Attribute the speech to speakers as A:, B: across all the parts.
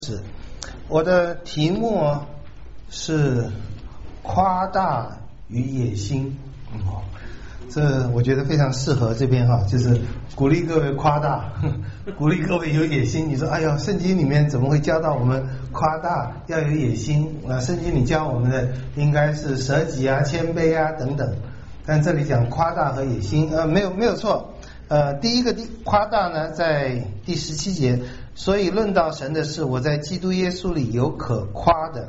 A: 是，我的题目是夸大与野心。这我觉得非常适合这边就是鼓励各位夸大，鼓励各位有野心。你说，哎呀，圣经里面怎么会教到我们夸大要有野心？圣经里教我们的应该是舍己啊、谦卑啊等等。但这里讲夸大和野心，没有错。第一个夸大呢，在第17节。所以论到神的事，我在基督耶稣里有可夸的。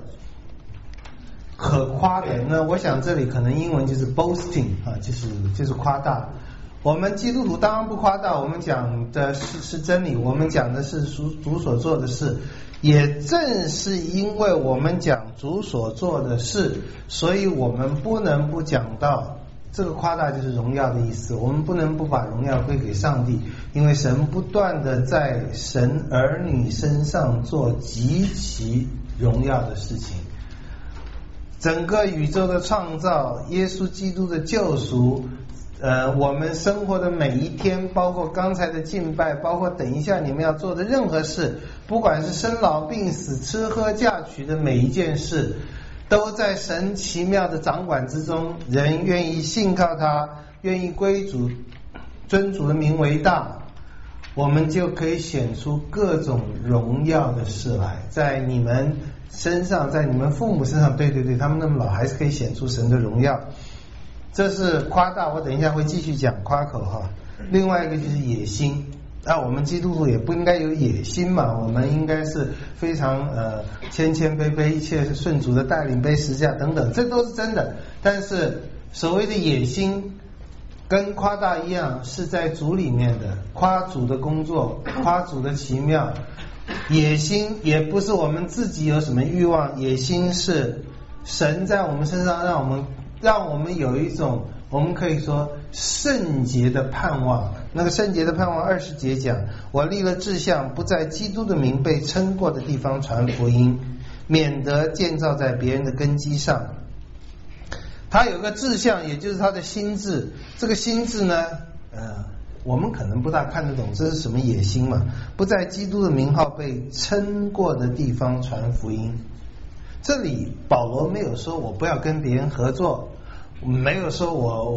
A: 那我想这里可能英文就是 boasting 就是夸大。我们基督徒当然不夸大，我们讲的是真理，我们讲的是主所做的事。也正是因为我们讲主所做的事，所以我们不能不讲到这个夸大就是荣耀的意思，我们不能不把荣耀归给上帝，因为神不断的在神儿女身上做极其荣耀的事情。整个宇宙的创造，耶稣基督的救赎，我们生活的每一天，包括刚才的敬拜，包括等一下你们要做的任何事，不管是生老病死、吃喝嫁娶的每一件事，都在神奇妙的掌管之中。人愿意信靠他，愿意归主，尊主的名为大，我们就可以显出各种荣耀的事来。在你们身上，在你们父母身上，对，他们那么老还是可以显出神的荣耀。这是夸大，我等一下会继续讲夸口另外一个就是野心。我们基督徒也不应该有野心嘛，我们应该是非常谦卑，一切是顺主的带领，背十字架等等，这都是真的。但是所谓的野心跟夸大一样，是在主里面的，夸主的工作，夸主的奇妙。野心也不是我们自己有什么欲望，野心是神在我们身上让我们有一种，我们可以说圣洁的盼望。那个圣洁的盼望20节讲，我立了志向，不在基督的名被称过的地方传福音，免得建造在别人的根基上。他有个志向，也就是他的心志。这个心志呢，我们可能不大看得懂这是什么野心嘛。不在基督的名号被称过的地方传福音。这里保罗没有说我不要跟别人合作，没有说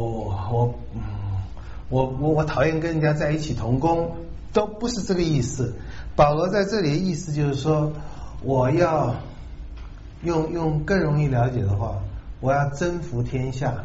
A: 我讨厌跟人家在一起同工，都不是这个意思。保罗在这里的意思就是说，我要用更容易了解的话，我要征服天下。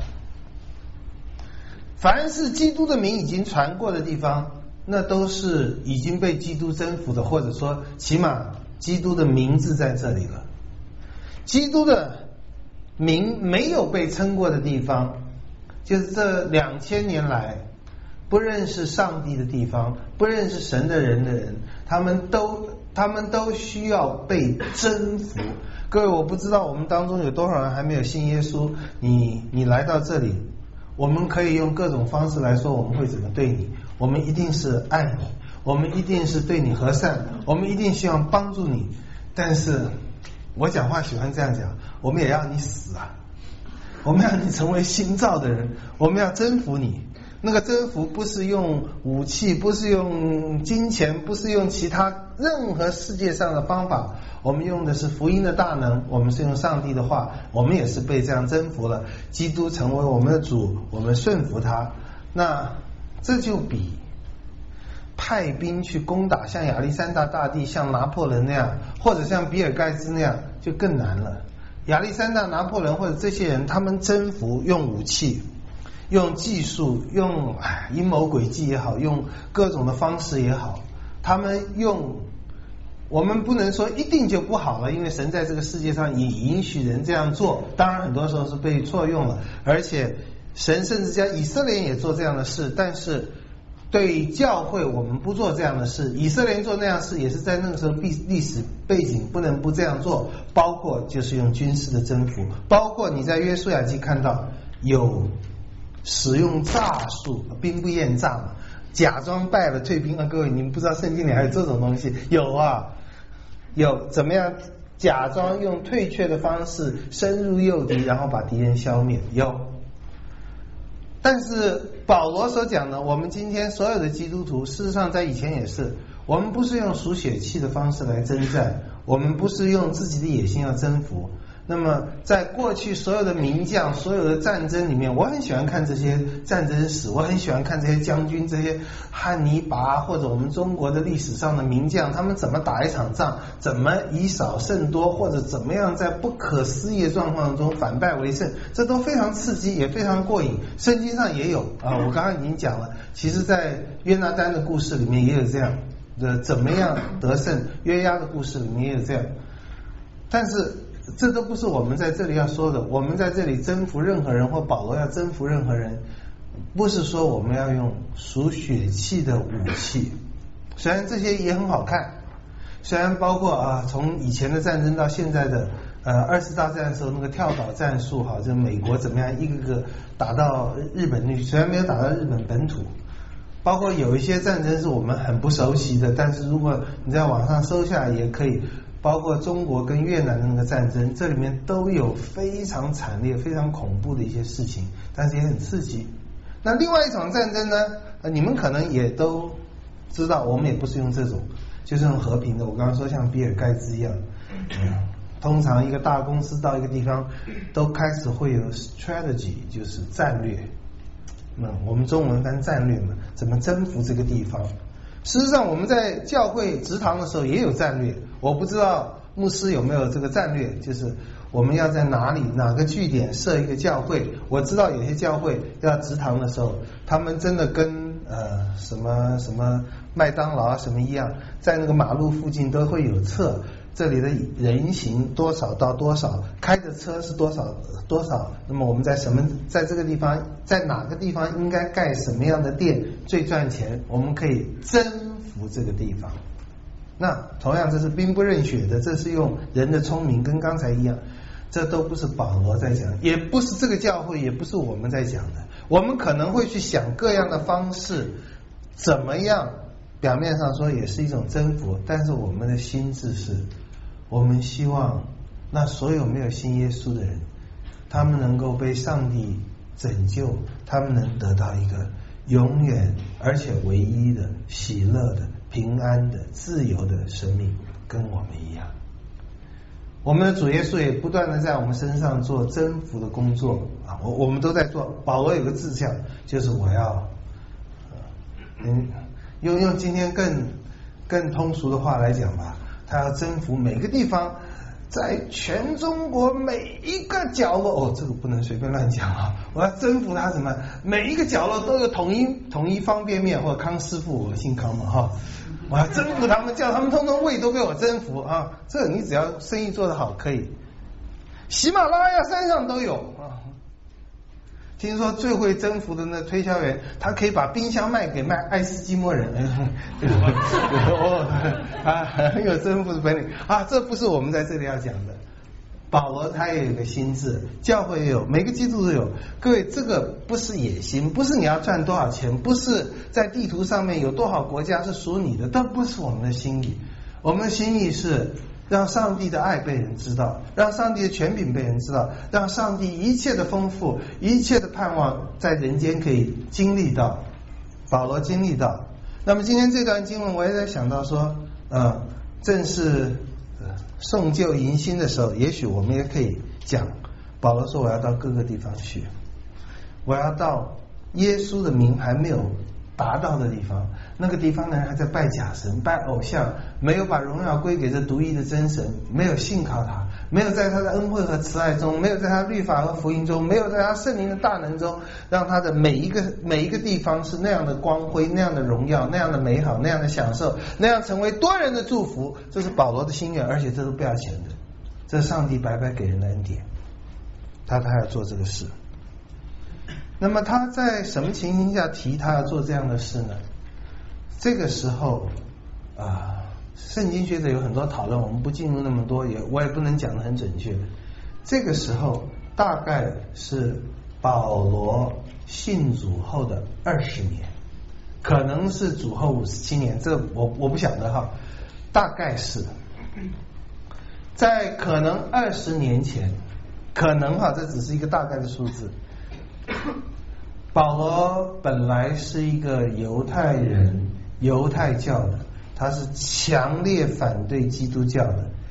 A: 凡是基督的名已经传过的地方，那都是已经被基督征服的，或者说起码基督的名字在这里了。基督的名没有被称过的地方，就是这2000年来不认识上帝的地方，不认识神的人，他们都需要被征服。各位，我不知道我们当中有多少人还没有信耶稣，你来到这里，我们可以用各种方式来说我们会怎么对你。我们一定是爱你，我们一定是对你和善，我们一定希望帮助你。但是我讲话喜欢这样讲，我们也要你死啊，我们要你成为新造的人，我们要征服你。那个征服不是用武器，不是用金钱，不是用其他任何世界上的方法，我们用的是福音的大能，我们是用上帝的话，我们也是被这样征服了。基督成为我们的主，我们顺服他。那这就比派兵去攻打像亚历山大大帝、像拿破仑那样，或者像比尔盖茨那样就更难了。亚历山大、拿破仑或者这些人，他们征服用武器，用技术，用阴谋诡计也好，用各种的方式也好，他们我们不能说一定就不好了，因为神在这个世界上也允许人这样做，当然很多时候是被错用了，而且神甚至将以色列人也做这样的事。但是对教会我们不做这样的事，以色列人做那样的事也是在那个时候历史背景不能不这样做，包括就是用军事的征服，包括你在约书亚记看到有使用诈术，兵不厌诈嘛，假装败了退兵。各位，你们不知道圣经里还有这种东西？有怎么样假装用退却的方式深入诱敌，然后把敌人消灭，有。但是保罗所讲的，我们今天所有的基督徒，事实上在以前也是，我们不是用属血气的方式来征战， 我们不是用自己的野心要征服。那么在过去所有的名将、所有的战争里面，我很喜欢看这些战争史，我很喜欢看这些将军，这些汉尼拔或者我们中国的历史上的名将，他们怎么打一场仗，怎么以少胜多，或者怎么样在不可思议的状况中反败为胜，这都非常刺激，也非常过瘾。圣经上也有我刚刚已经讲了，其实在约拿单的故事里面也有这样的怎么样得胜，约押的故事里面也有这样，但是这都不是我们在这里要说的。我们在这里征服任何人，或保罗要征服任何人，不是说我们要用属血气的武器，虽然这些也很好看，虽然包括从以前的战争到现在的二次大战的时候那个跳岛战术就美国怎么样一个个打到日本去，虽然没有打到日本本土，包括有一些战争是我们很不熟悉的，但是如果你在网上搜下来也可以，包括中国跟越南的那个战争，这里面都有非常惨烈非常恐怖的一些事情，但是也很刺激。那另外一场战争呢，你们可能也都知道，我们也不是用这种，就是用和平的。我刚刚说像比尔盖茨一样，通常一个大公司到一个地方都开始会有 strategy， 就是战略，我们中文翻战略嘛，怎么征服这个地方。事实上我们在教会职堂的时候也有战略，我不知道牧师有没有这个战略，就是我们要在哪个据点设一个教会。我知道有些教会要职堂的时候，他们真的跟什么麦当劳什么一样，在那个马路附近都会有测这里的人行多少到多少，开的车是多少，那么我们在这个地方，在哪个地方应该盖什么样的店最赚钱，我们可以征服这个地方。那同样这是兵不刃血的，这是用人的聪明，跟刚才一样，这都不是保罗在讲，也不是这个教会，也不是我们在讲的。我们可能会去想各样的方式，怎么样表面上说也是一种征服，但是我们的心智是，我们希望那所有没有信耶稣的人，他们能够被上帝拯救，他们能得到一个永远而且唯一的喜乐的平安的自由的生命，跟我们一样。我们的主耶稣也不断的在我们身上做征服的工作我们都在做。保罗有个志向，就是我要用今天更通俗的话来讲吧，他要征服每个地方，在全中国每一个角落这个不能随便乱讲我要征服他什么，每一个角落都有统一方便面或者康师傅，我姓康嘛我要征服他们，叫他们通通胃都被我征服这你只要生意做得好可以。喜马拉雅山上都有听说最会征服的那推销员，他可以把冰箱卖给爱斯基摩人很有征服的本领这不是我们在这里要讲的。保罗他也有个心智，教会也有，每个基督都有。各位，这个不是野心，不是你要赚多少钱，不是在地图上面有多少国家是属你的，都不是我们的心意。我们的心意是让上帝的爱被人知道，让上帝的权柄被人知道，让上帝一切的丰富，一切的盼望在人间可以经历到。保罗经历到。那么今天这段经文我也在想到说正是送旧迎新的时候，也许我们也可以讲，保罗说我要到各个地方去，我要到耶稣的名还没有达到的地方，那个地方呢还在拜假神拜偶像，没有把荣耀归给这独一的真神，没有信靠他，没有在他的恩惠和慈爱中，没有在他律法和福音中，没有在他圣灵的大能中，让他的每一个地方是那样的光辉，那样的荣耀，那样的美好，那样的享受，那样成为多人的祝福。这是保罗的心愿，而且这是不要钱的，这是上帝白白给人的恩典，他要做这个事。那么他在什么情形下提他要做这样的事呢？这个时候圣经学者有很多讨论，我们不进入那么多，我也不能讲得很准确。这个时候大概是保罗信主后的20年，可能是主后57年，这我不晓得大概是在可能20年前，可能这只是一个大概的数字。保罗本来是一个犹太人，犹太教的，他是强烈反对基督教的，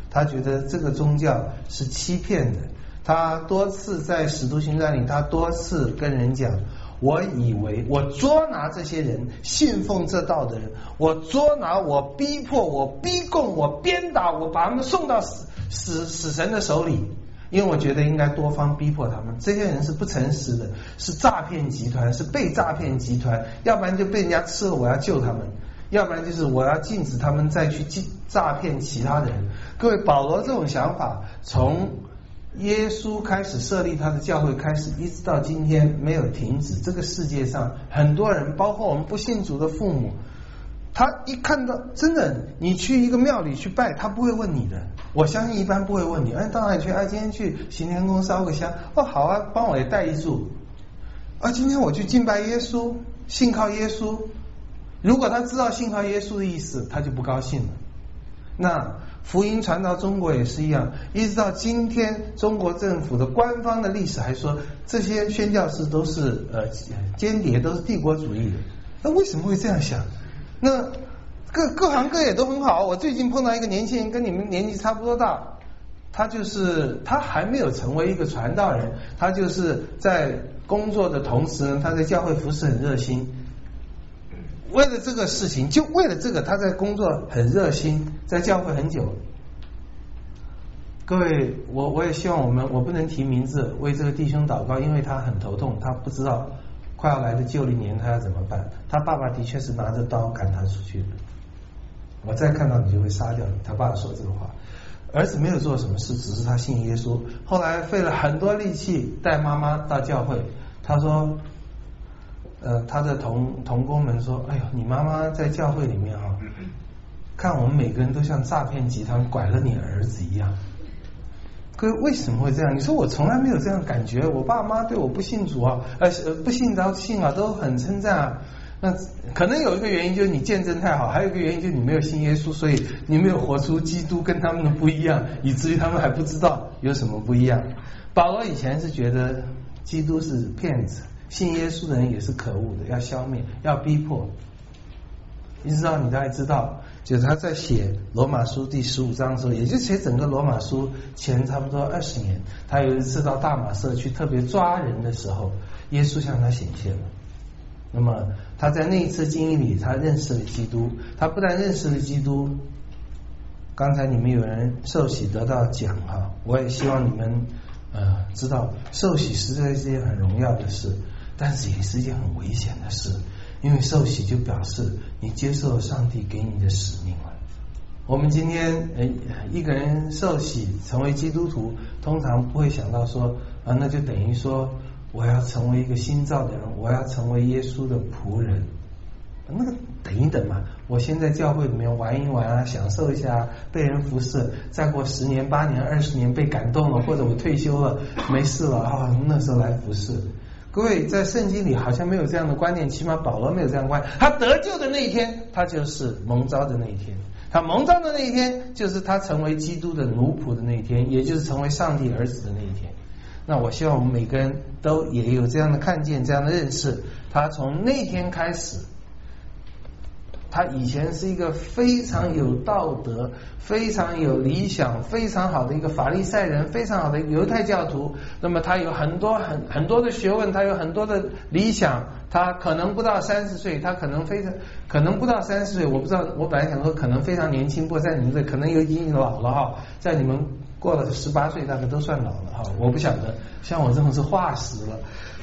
A: 他觉得这个宗教是欺骗的。他多次在使徒行传里，他多次跟人讲，我以为我捉拿这些人信奉这道的人，我捉拿，我逼迫，我逼供，我鞭打，我把他们送到死神的手里，因为我觉得应该多方逼迫他们。这些人是不诚实的，是诈骗集团，是被诈骗集团，要不然就被人家吃了，我要救他们，要不然就是我要禁止他们再去诈骗其他的人。各位，保罗这种想法从耶稣开始设立他的教会开始，一直到今天没有停止。这个世界上很多人，包括我们不信主的父母，他一看到真的，你去一个庙里去拜，他不会问你的。我相信一般不会问你，到哪里去？今天去行天宫烧个香，好啊，帮我也带一炷。今天我去敬拜耶稣，信靠耶稣。如果他知道信靠耶稣的意思，他就不高兴了。那福音传到中国也是一样，一直到今天，中国政府的官方的历史还说这些宣教士都是间谍，都是帝国主义的。那为什么会这样想？那各行各业都很好。我最近碰到一个年轻人，跟你们年纪差不多大，他还没有成为一个传道人，他就是在工作的同时呢，他在教会服侍很热心。为了这个事情，就为了这个，他在工作很热心，在教会很久。各位，我也希望我不能提名字，为这个弟兄祷告，因为他很头痛，他不知道快要来的旧历年他要怎么办。他爸爸的确是拿着刀赶他出去的，我再看到你就会杀掉你。他爸爸说这个话，儿子没有做什么事，只是他信耶稣。后来费了很多力气带妈妈到教会，他说他的同工们说，哎呦，你妈妈在教会里面看我们每个人都像诈骗集团拐了你儿子一样。各位，为什么会这样？你说我从来没有这样感觉，我爸妈对我不信主不信到信都很称赞啊。那可能有一个原因就是你见证太好，还有一个原因就是你没有信耶稣，所以你没有活出基督跟他们的不一样，以至于他们还不知道有什么不一样。保罗以前是觉得基督是骗子，信耶稣的人也是可恶的，要消灭，要逼迫。一直到你大概知道，就是他在写罗马书第15章的时候，也就是写整个罗马书前差不多20年，他有一次到大马色去特别抓人的时候，耶稣向他显现了。那么他在那一次经历里，他认识了基督。他不但认识了基督，刚才你们有人受洗得到奖我也希望你们知道，受洗实在是一件很荣耀的事，但是也是一件很危险的事。因为受洗就表示你接受了上帝给你的使命了。我们今天一个人受洗成为基督徒，通常不会想到说那就等于说我要成为一个新造的人，我要成为耶稣的仆人。那个等一等嘛，我先在教会里面玩一玩享受一下被人服侍，再过10年8年20年被感动了，或者我退休了没事了那时候来服侍。各位，在圣经里好像没有这样的观念，起码保罗没有这样的观念。他得救的那一天，他就是蒙召的那一天。他蒙召的那一天，就是他成为基督的奴仆的那一天，也就是成为上帝儿子的那一天。那我希望我们每个人都也有这样的看见，这样的认识。他从那天开始，他以前是一个非常有道德、非常有理想、非常好的一个法利赛人，非常好的一个犹太教徒。那么他有很多的学问，他有很多的理想。他可能不到30岁，他可能不到30岁，我不知道。我本来想说可能非常年轻，不过在你们这可能已经老了在你们过了18岁，大概都算老了我不晓得，像我这种是化石了。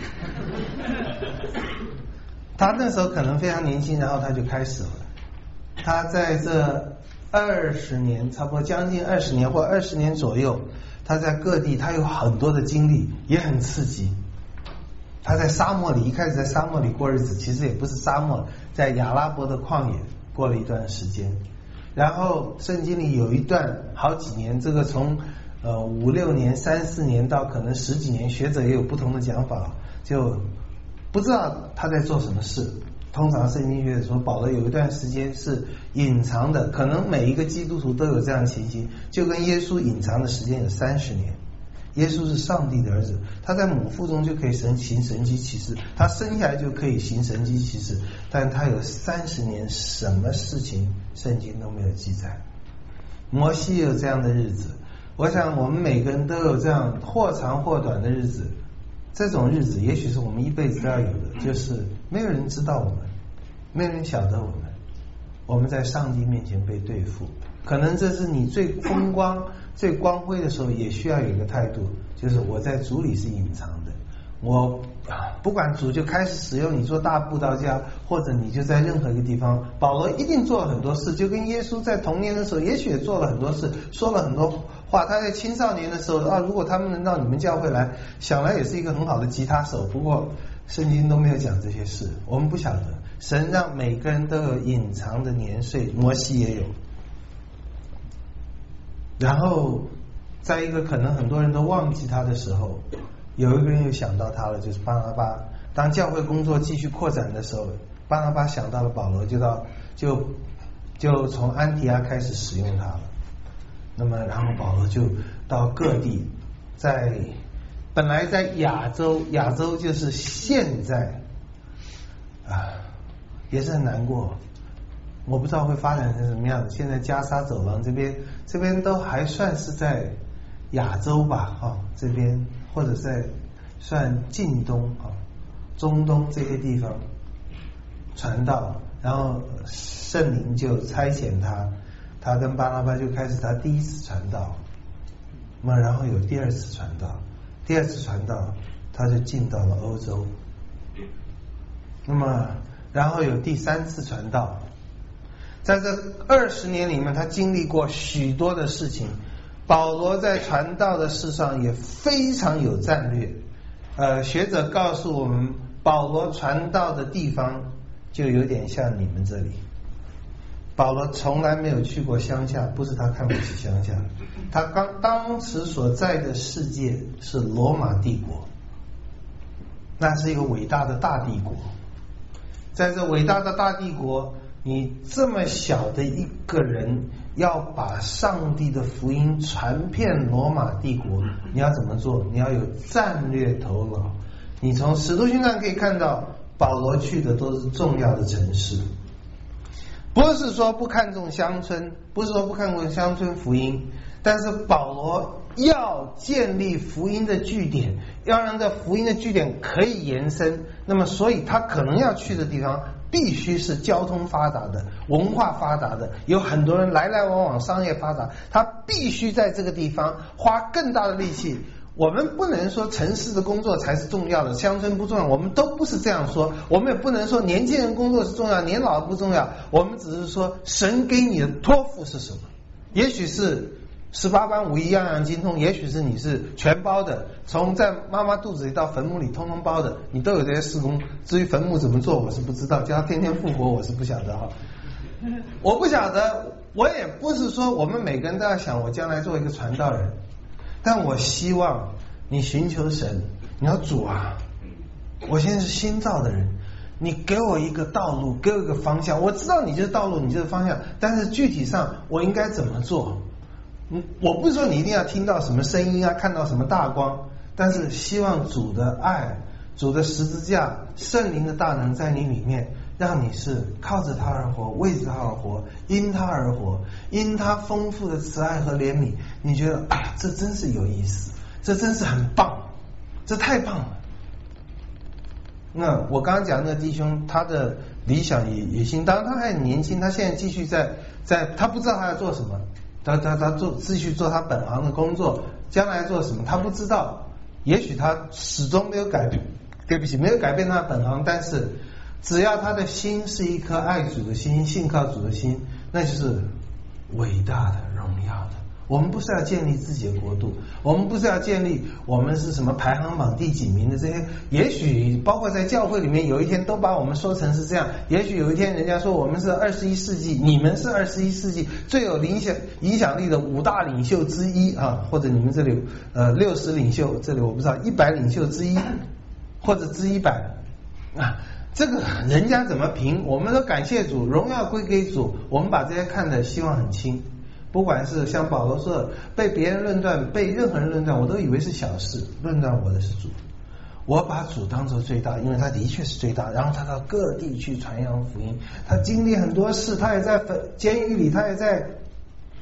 A: 他那时候可能非常年轻，然后他就开始了。他在这20年，差不多将近20年或20年左右，他在各地，他有很多的经历，也很刺激。他在沙漠里，一开始在沙漠里过日子，其实也不是沙漠，在亚拉伯的旷野过了一段时间。然后圣经里有一段好几年，这个从5、6年、3、4年到可能10几年，学者也有不同的讲法，就不知道他在做什么事。通常圣经学者说，保罗有一段时间是隐藏的，可能每一个基督徒都有这样的情形，就跟耶稣隐藏的时间有30年。耶稣是上帝的儿子，他在母腹中就可以行神迹奇事，他生下来就可以行神迹奇事，但他有30年什么事情圣经都没有记载。 摩西也有这样的日子，我想我们每个人都有这样或长或短的日子。这种日子也许是我们一辈子都要有的，就是没有人知道我们，没有人晓得我们在上帝面前被对付。可能这是你最风光最光辉的时候，也需要有一个态度，就是我在主里是隐藏的。我不管主就开始使用你做大布道家，或者你就在任何一个地方，保罗一定做了很多事，就跟耶稣在童年的时候也许也做了很多事，说了很多话。他在青少年的时候如果他们能到你们教会来，想来也是一个很好的吉他手。不过圣经都没有讲这些事，我们不晓得。神让每个人都有隐藏的年岁，摩西也有。然后在一个可能很多人都忘记他的时候，有一个人又想到他了，就是巴拿巴。当教会工作继续扩展的时候，巴拿巴想到了保罗，就从安提阿开始使用他了。那么然后保罗就到各地，本来在亚洲就是现在也是很难过。我不知道会发展成什么样子。现在加沙走廊这边都还算是在亚洲吧，这边或者在算近东中东这些地方传道，然后圣灵就差遣他跟巴拿巴就开始他第一次传道。那么然后有第二次传道，他就进到了欧洲。那么然后有第三次传道。在这20年里面，他经历过许多的事情。保罗在传道的事上也非常有战略。学者告诉我们，保罗传道的地方就有点像你们这里。保罗从来没有去过乡下，不是他看不起乡下，他当时所在的世界是罗马帝国，那是一个伟大的大帝国。在这伟大的大帝国，你这么小的一个人要把上帝的福音传遍罗马帝国，你要怎么做？你要有战略头脑。你从使徒行传可以看到，保罗去的都是重要的城市。不是说不看重乡村，不是说不看重乡村福音，但是保罗要建立福音的据点，要让这福音的据点可以延伸。那么所以他可能要去的地方必须是交通发达的，文化发达的，有很多人来来往往，商业发达，他必须在这个地方花更大的力气。我们不能说城市的工作才是重要的，乡村不重要，我们都不是这样说。我们也不能说年轻人工作是重要，年老不重要。我们只是说神给你的托付是什么。也许是18般武艺样样精通，也许是你是全包的，从在妈妈肚子里到坟墓里通通包的，你都有这些事工。至于坟墓怎么做我是不知道，叫他天天复活我是不晓得我不晓得。我也不是说我们每个人都要想我将来做一个传道人，但我希望你寻求神，你要主啊，我现在是新造的人，你给我一个道路，给我一个方向。我知道你就是道路，你就是方向，但是具体上我应该怎么做？我不是说你一定要听到什么声音啊，看到什么大光，但是希望主的爱，主的十字架，圣灵的大能在你里面，让你是靠着他而活，为着他而活，因他而活，因他丰富的慈爱和怜悯，你觉得这真是有意思，这真是很棒，这太棒了。那我刚刚讲那个弟兄，他的理想野心，当然他还很年轻，他现在继续在他不知道他要做什么，他继续做他本行的工作，将来做什么他不知道，也许他始终没有改变，没有改变他的本行，但是只要他的心是一颗爱主的心，信靠主的心，那就是伟大的荣耀的。我们不是要建立自己的国度，我们不是要建立我们是什么排行榜第几名的这些，也许包括在教会里面有一天都把我们说成是这样，也许有一天人家说我们是21世纪，你们是21世纪最有影响力的5大领袖之一或者你们这里60领袖，这里我不知道100领袖之一，或者之100这个人家怎么评，我们都感谢主，荣耀归给主，我们把这些看得希望很轻。不管是像保罗说被别人论断，被任何人论断，我都以为是小事，论断我的是主，我把主当作最大，因为他的确是最大。然后他到各地去传扬福音，他经历很多事，他也在监狱里，他也在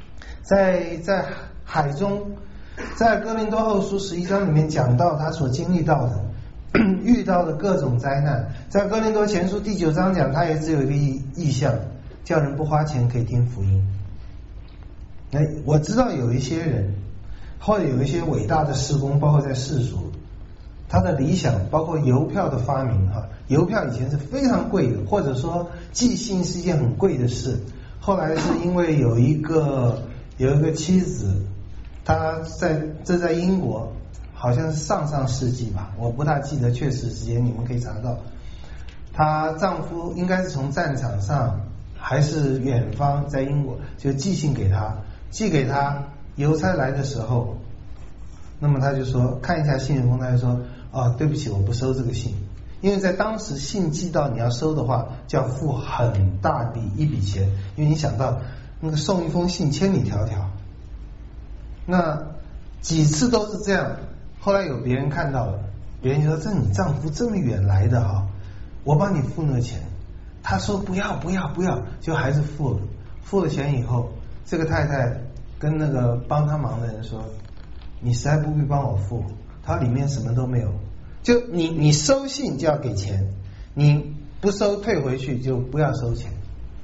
A: 在海中，在哥林多后书11章里面讲到他所经历到的遇到的各种灾难。在哥林多前书第9章讲，他也只有一个意向，叫人不花钱可以听福音。我知道有一些人或者有一些伟大的事工，包括在世俗，他的理想包括邮票的发明邮票以前是非常贵的，或者说寄信是一件很贵的事。后来是因为有一个妻子，她在英国，好像是上世纪吧，我不大记得确实时间，你们可以查到。她丈夫应该是从战场上还是远方在英国，就寄信给她，寄给她，邮差来的时候，那么他就说看一下信封，他就说对不起，我不收这个信，因为在当时信寄到你要收的话，就要付很大一笔钱，因为你想到那个送一封信千里迢迢，那几次都是这样。后来有别人看到了，别人就说这你丈夫这么远来的我帮你付那个钱。他说不要，就还是付了钱以后，这个太太跟那个帮他忙的人说，你实在不必帮我付，他里面什么都没有，就你收信就要给钱，你不收退回去就不要收钱。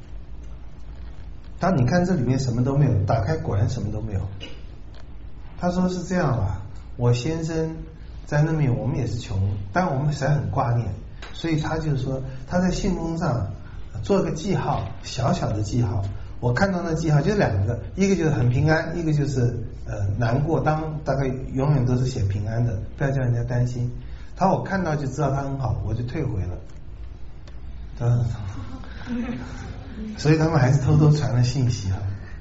A: 他你看这里面什么都没有，打开果然什么都没有。他说是这样吧，我先生在那边，我们也是穷，但我们实在很挂念，所以他就说他在信封上做个记号，小小的记号。我看到那记号就2个，一个就是很平安，一个就是难过，大概永远都是写平安的，不要叫人家担心。他说我看到就知道他很好，我就退回了。所以他们还是偷偷传了信息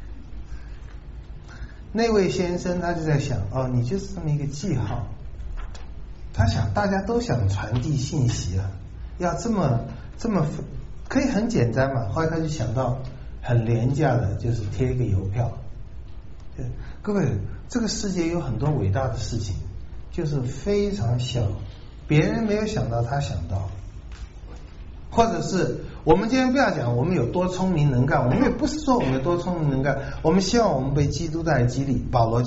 A: 那位先生他就在想，你就是这么一个记号。他想大家都想传递信息要这么可以很简单嘛。后来他就想到很廉价的，就是贴一个邮票。各位，这个世界有很多伟大的事情，就是非常小，别人没有想到，他想到。或者是我们今天不要讲我们有多聪明能干，我们也不是说我们有多聪明能干，我们希望我们被基督带来激励。保罗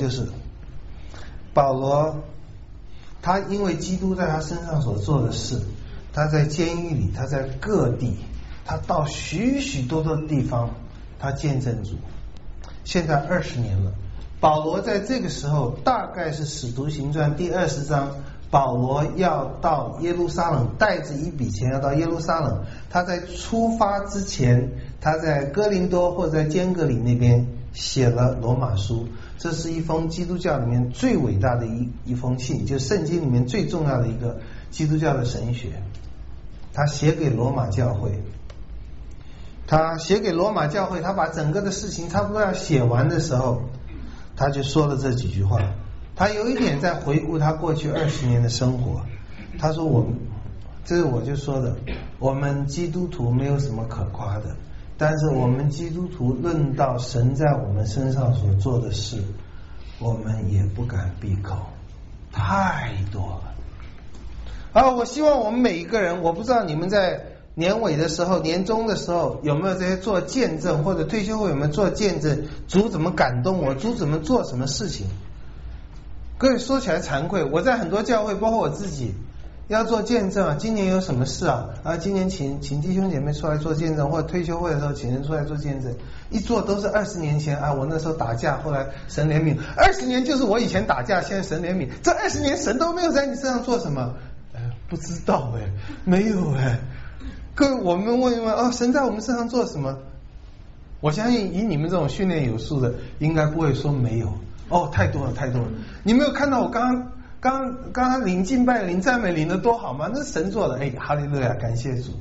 A: 他因为基督在他身上所做的事，他在监狱里，他在各地，他到许许多多的地方，他见证主。现在20年了，保罗在这个时候大概是使徒行传第20章，保罗要到耶路撒冷，带着一笔钱要到耶路撒冷。他在出发之前，他在哥林多或者在坚革哩那边写了罗马书。这是一封基督教里面最伟大的一封信，就是圣经里面最重要的一个基督教的神学。他写给罗马教会，他把整个的事情差不多要写完的时候，他就说了这几句话。他有一点在回顾他过去20年的生活。他说这是我就说的，我们基督徒没有什么可夸的，但是我们基督徒论到神在我们身上所做的事，我们也不敢闭口，太多了。我希望我们每一个人，我不知道你们在年尾的时候、年终的时候有没有这些做见证，或者退休后有没有做见证，主怎么感动我，主怎么做什么事情。各位说起来惭愧，我在很多教会，包括我自己要做见证今年有什么事今年请弟兄姐妹出来做见证，或者退休会的时候请人出来做见证，一做都是20年前我那时候打架，后来神怜悯，20年就是我以前打架，现在神怜悯，这20年神都没有在你身上做什么，不知道没有各位，我们问一问神在我们身上做什么？我相信以你们这种训练有素的，应该不会说没有。太多了。你没有看到我刚刚领敬拜、领赞美领得多好吗？那是神做的。哈利路亚，感谢主。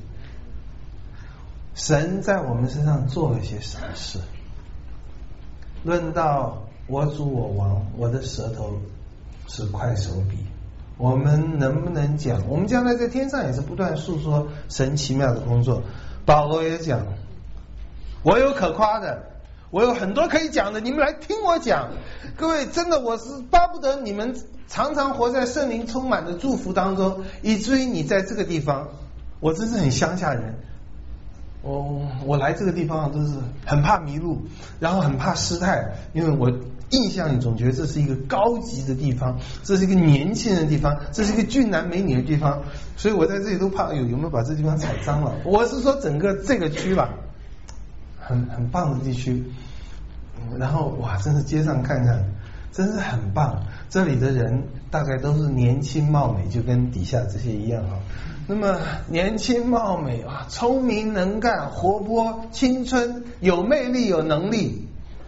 A: 神在我们身上做了些什么事？论到我主我王，我的舌头是快手笔。我们能不能讲？我们将来在天上也是不断述说神奇妙的工作。保罗也讲，我有可夸的，我有很多可以讲的，你们来听我讲。各位，真的我是巴不得你们常常活在圣灵充满的祝福当中，以至于你在这个地方，我真是很乡下人， 我来这个地方都是很怕迷路，然后很怕失态，因为我印象里总觉得这是一个高级的地方，这是一个年轻人的地方，这是一个俊男美女的地方，所以我在这里都怕有没有把这地方踩脏了。我是说整个这个区吧，很棒的地区。然后哇，真是街上看看，真是很棒。这里的人大概都是年轻貌美，就跟底下这些一样哈。那么年轻貌美啊，聪明能干、活泼、青春、有魅力、有能力，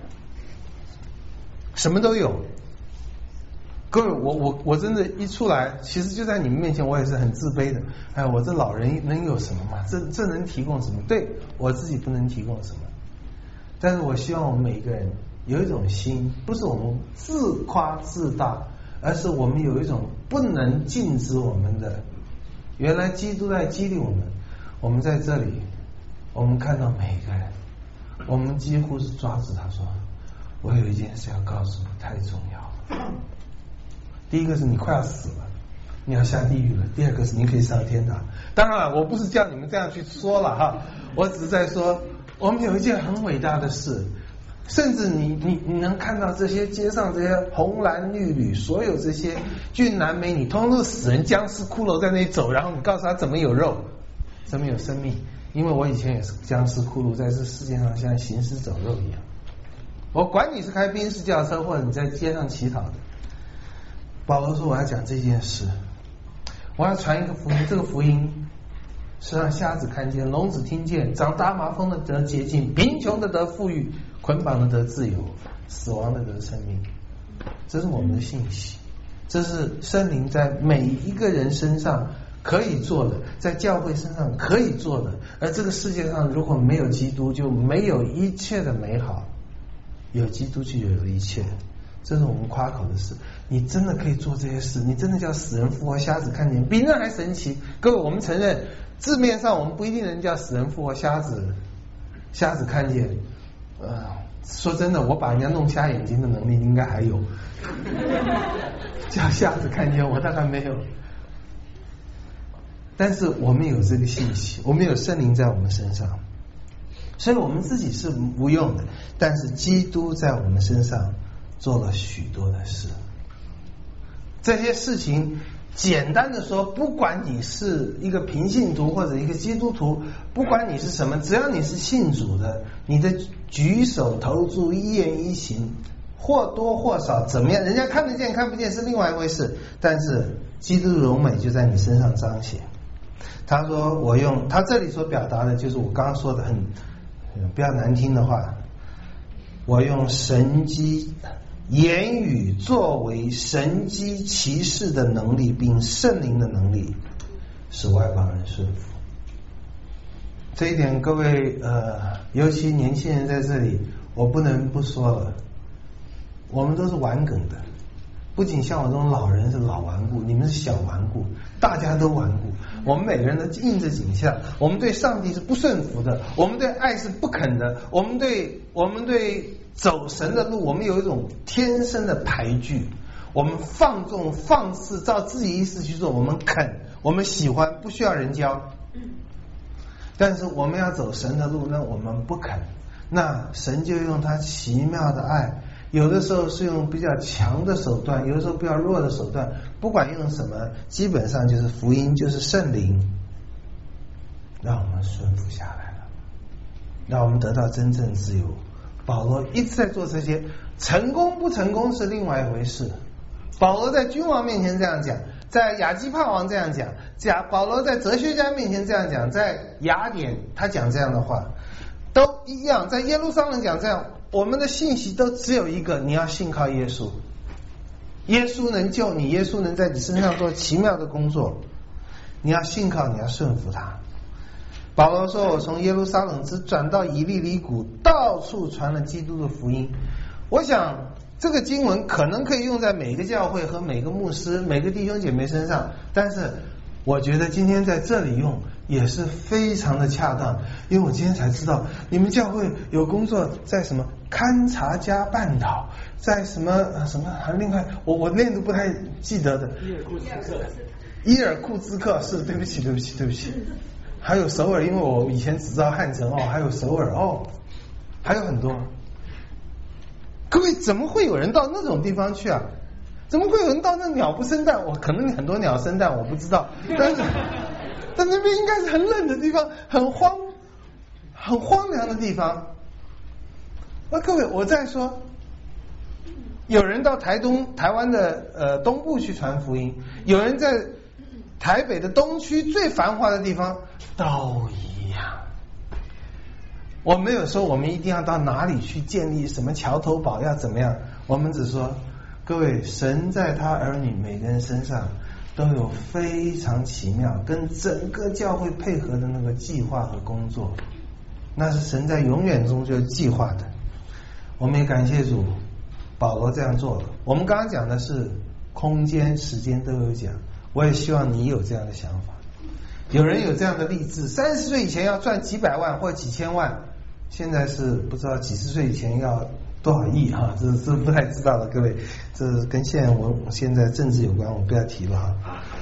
A: 什么都有。各位，我真的一出来，其实就在你们面前，我也是很自卑的。哎，我这老人能有什么嘛？这能提供什么？对我自己不能提供什么。但是我希望我们每一个人有一种心，不是我们自夸自大，而是我们有一种不能禁止我们的。原来基督在激励我们，我们在这里，我们看到每一个人，我们几乎是抓住他说，我有一件事要告诉你，太重要了。第一个是你快要死了，你要下地狱了；第二个是你可以上天堂。当然了，我不是叫你们这样去说了哈，我只是在说，我们有一件很伟大的事，甚至你能看到这些街上这些红蓝绿女，所有这些俊男美女，通通都是死人，僵尸骷髅在那里走，然后你告诉他怎么有肉，怎么有生命。因为我以前也是僵尸骷髅，在这世界上像行尸走肉一样。我管你是开宾士轿车，或者你在街上乞讨的。保罗说我要讲这件事，我要传一个福音，这个福音是让瞎子看见，聋子听见，长大麻风的得洁净，贫穷的得富裕，捆绑的得自由，死亡的得生命。这是我们的信息，这是圣灵在每一个人身上可以做的，在教会身上可以做的。而这个世界上如果没有基督，就没有一切的美好，有基督就有一切。这是我们夸口的事，你真的可以做这些事，你真的叫死人复活，瞎子看见，比那还神奇。各位，我们承认字面上我们不一定能叫死人复活，瞎子看见。说真的，我把人家弄瞎眼睛的能力应该还有，叫瞎子看见我大概没有。但是我们有这个信息，我们有圣灵在我们身上，所以我们自己是无用的，但是基督在我们身上做了许多的事。这些事情简单的说，不管你是一个平信徒或者一个基督徒，不管你是什么，只要你是信主的，你的举手投足一言一行或多或少怎么样，人家看得见看不见是另外一回事，但是基督的荣美就在你身上彰显。他说他这里所表达的就是我刚刚说的很比较难听的话，我用神迹言语作为神迹奇事的能力，并圣灵的能力，使外邦人顺服。这一点各位尤其年轻人在这里，我不能不说了，我们都是顽梗的，不仅像我这种老人是老顽固，你们是小顽固，大家都顽固。我们每个人都印着景象，我们对上帝是不顺服的，我们对爱是不肯的，我们对走神的路，我们有一种天生的排拒，我们放纵放肆，照自己意思去做，我们肯，我们喜欢，不需要人教。但是我们要走神的路，那我们不肯，那神就用他奇妙的爱，有的时候是用比较强的手段，有的时候比较弱的手段，不管用什么，基本上就是福音，就是圣灵，让我们顺服下来了，让我们得到真正自由。保罗一直在做这些，成功不成功是另外一回事。保罗在君王面前这样讲，在亚基帕王这样讲，保罗在哲学家面前这样讲，在雅典他讲这样的话，都一样，在耶路撒冷讲这样。我们的信息都只有一个，你要信靠耶稣，耶稣能救你，耶稣能在你身上做奇妙的工作，你要信靠，你要顺服他。保罗说，我从耶路撒冷只转到以利里谷，到处传了基督的福音。我想这个经文可能可以用在每个教会和每个牧师每个弟兄姐妹身上，但是我觉得今天在这里用也是非常的恰当，因为我今天才知道你们教会有工作在什么勘察加半岛，在什么还另外我念都不太记得的伊尔库茨克是，对不起还有首尔，因为我以前只知道汉城哦，还有首尔哦，还有很多。各位，怎么会有人到那种地方去啊？怎么会有人到那鸟不生蛋？我可能很多鸟生蛋，我不知道，但那边应该是很冷的地方，很荒凉的地方。那各位，我再说，有人到台湾的东部去传福音，有人在台北的东区最繁华的地方，都一样。我没有说我们一定要到哪里去建立什么桥头堡要怎么样，我们只说，各位，神在他儿女每个人身上都有非常奇妙跟整个教会配合的那个计划和工作，那是神在永远中就计划的。我们也感谢主，保罗这样做了。我们刚刚讲的是空间时间都有讲，我也希望你有这样的想法。有人有这样的励志，30岁以前要赚几百万或几千万，现在是不知道几十岁以前要多少亿哈，这不太知道了，各位，这跟我现在政治有关，我不要提了哈。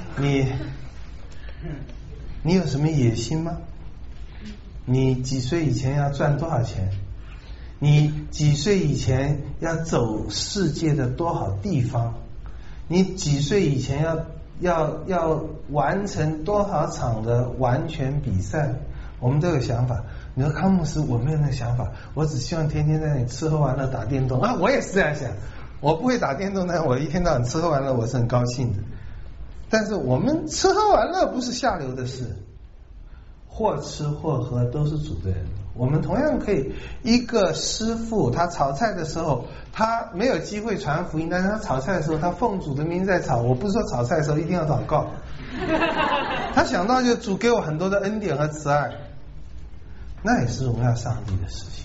A: 你有什么野心吗？你几岁以前要赚多少钱？你几岁以前要走世界的多少地方？你几岁以前要完成多少场的完全比赛？我们都有想法。你说康牧师，我没有那个想法，我只希望天天在那里吃喝玩乐打电动啊！我也是这样想，我不会打电动，但我一天到晚吃喝玩乐，我是很高兴的。但是我们吃喝玩乐不是下流的事，或吃或喝都是主的人。我们同样可以，一个师傅他炒菜的时候，他没有机会传福音，但是他炒菜的时候，他奉主的名在炒。我不是说炒菜的时候一定要祷告，他想到就主给我很多的恩典和慈爱，那也是荣耀上帝的事情。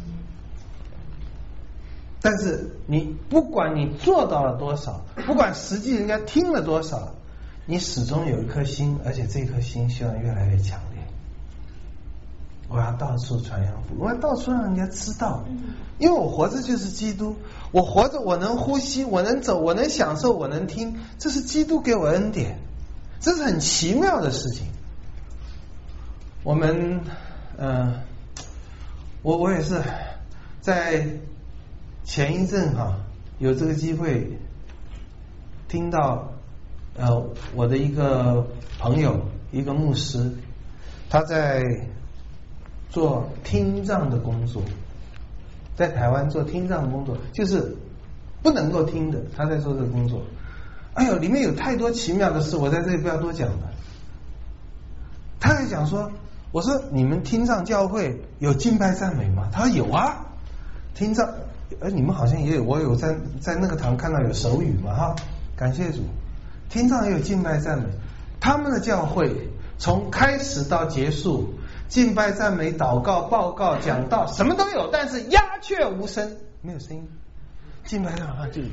A: 但是你不管你做到了多少，不管实际人家听了多少，你始终有一颗心，而且这颗心希望越来越强烈。我要到处传扬福音，我要到处让人家知道，因为我活着就是基督，我活着我能呼吸，我能走，我能享受，我能听，这是基督给我恩典，这是很奇妙的事情。我们我也是在前一阵有这个机会听到我的一个朋友，一个牧师，他在做听障的工作，在台湾做听障的工作，就是不能够听的，他在做这个工作。哎呦，里面有太多奇妙的事，我在这里不要多讲了。他还讲说，我说你们听障教会有敬拜赞美吗？他说有啊，听障，你们好像也有，我有在那个堂看到有手语嘛哈，感谢主，听障也有敬拜赞美。他们的教会从开始到结束，敬拜赞美、祷告、报告、讲道，什么都有，但是鸦雀无声，没有声音。敬拜赞美就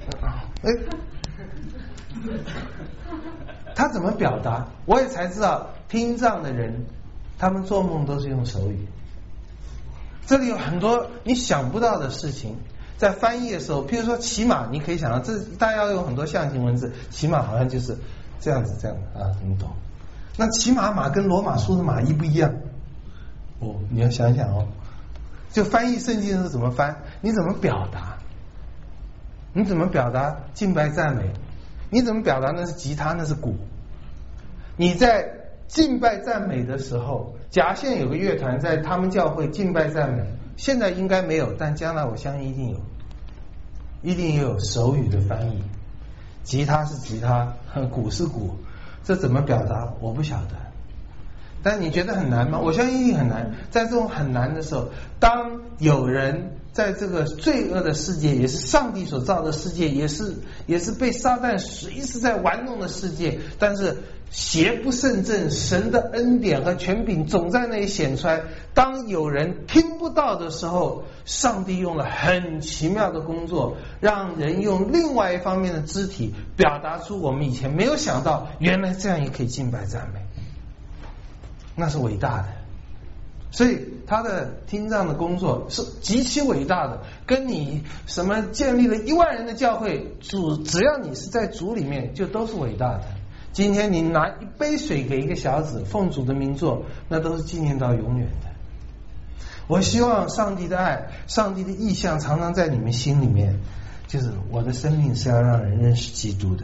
A: 他怎么表达？我也才知道，听障的人他们做梦都是用手语。这里有很多你想不到的事情，在翻译的时候，譬如说骑马，你可以想到，这大家要用很多象形文字，骑马好像就是这样子啊，你懂？那骑马跟罗马书的马一不一样？你要想想就翻译圣经是怎么翻？你怎么表达？你怎么表达敬拜赞美？你怎么表达那是吉他，那是鼓？你在敬拜赞美的时候，甲县有个乐团在他们教会敬拜赞美，现在应该没有，但将来我相信一定有，一定也有手语的翻译。吉他是吉他，鼓是鼓，这怎么表达我不晓得。但你觉得很难吗？我相信一定很难。在这种很难的时候，当有人在这个罪恶的世界，也是上帝所造的世界，也是被撒旦随时在玩弄的世界，但是邪不胜正，神的恩典和权柄总在那里显出来。当有人听不到的时候，上帝用了很奇妙的工作，让人用另外一方面的肢体表达出我们以前没有想到，原来这样也可以敬拜赞美，那是伟大的。所以他的听障的工作是极其伟大的，跟你什么建立了1万人的教会，只要你是在主里面，就都是伟大的。 今天你拿一杯水给一个小子，奉主的名做，那都是纪念到永远的。我希望上帝的爱，上帝的意象常常在你们心里面，就是我的生命是要让人认识基督的。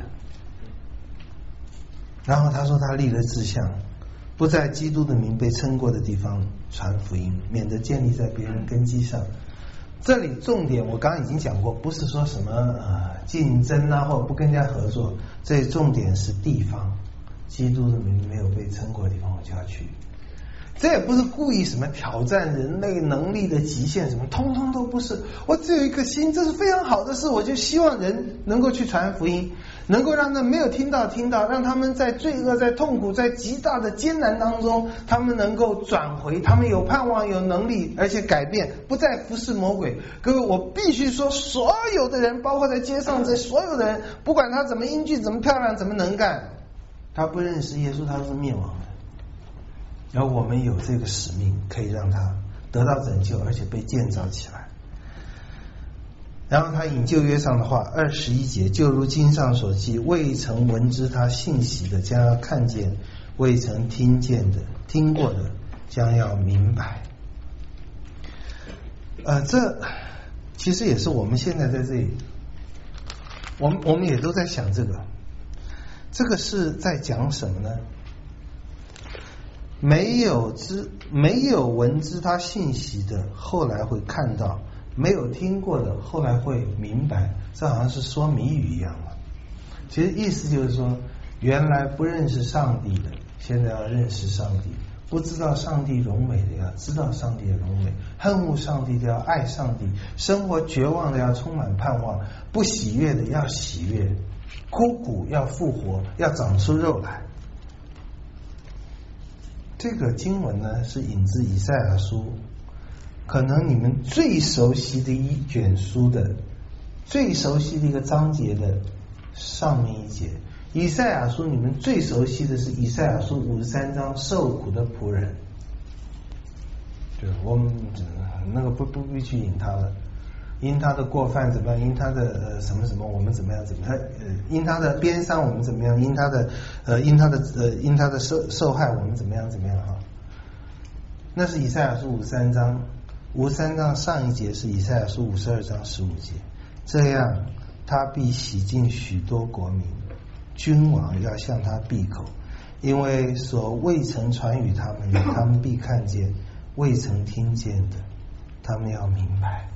A: 然后他说他立了志向，不在基督的名被称过的地方传福音，免得建立在别人根基上。这里重点我刚刚已经讲过，不是说什么竞争啊，或者不跟人家合作，这里重点是地方，基督的名没有被称过的地方我就要去。这也不是故意什么挑战人类能力的极限，什么通通都不是。我只有一颗心，这是非常好的事，我就希望人能够去传福音，能够让他没有听到，让他们在罪恶、在痛苦、在极大的艰难当中，他们能够转回，他们有盼望、有能力，而且改变，不再服侍魔鬼。各位，我必须说，所有的人，包括在街上这所有的人，不管他怎么英俊、怎么漂亮、怎么能干，他不认识耶稣，他是灭亡的。而我们有这个使命，可以让他得到拯救，而且被建造起来。然后他引旧约上的话21节，就如经上所记，未曾闻知他信息的将要看见，未曾听见的听过的将要明白。这其实也是我们现在在这里，我们也都在想这个是在讲什么呢？没有闻知他信息的，后来会看到；没有听过的，后来会明白。这好像是说谜语一样嘛。其实意思就是说，原来不认识上帝的，现在要认识上帝；不知道上帝荣美的，要知道上帝的荣美；恨恶上帝的，要爱上帝；生活绝望的，要充满盼望；不喜悦的，要喜悦；枯骨要复活，要长出肉来。这个经文呢，是引自以赛亚书，可能你们最熟悉的一卷书的最熟悉的一个章节的上面一节。以赛亚书你们最熟悉的是以赛亚书53章受苦的仆人，对，我们那个不必去引他了，因他的过犯怎么样，因他的什么什么我们怎么样怎么样，因他的鞭伤我们怎么样，因他的受害我们怎么样怎么样哈。那是以赛亚书53章，53章上一节是以赛亚书52章15节。这样他必洗净许多国民，君王要向他闭口，因为所未曾传与他们的，他们必看见；未曾听见的，他们要明白。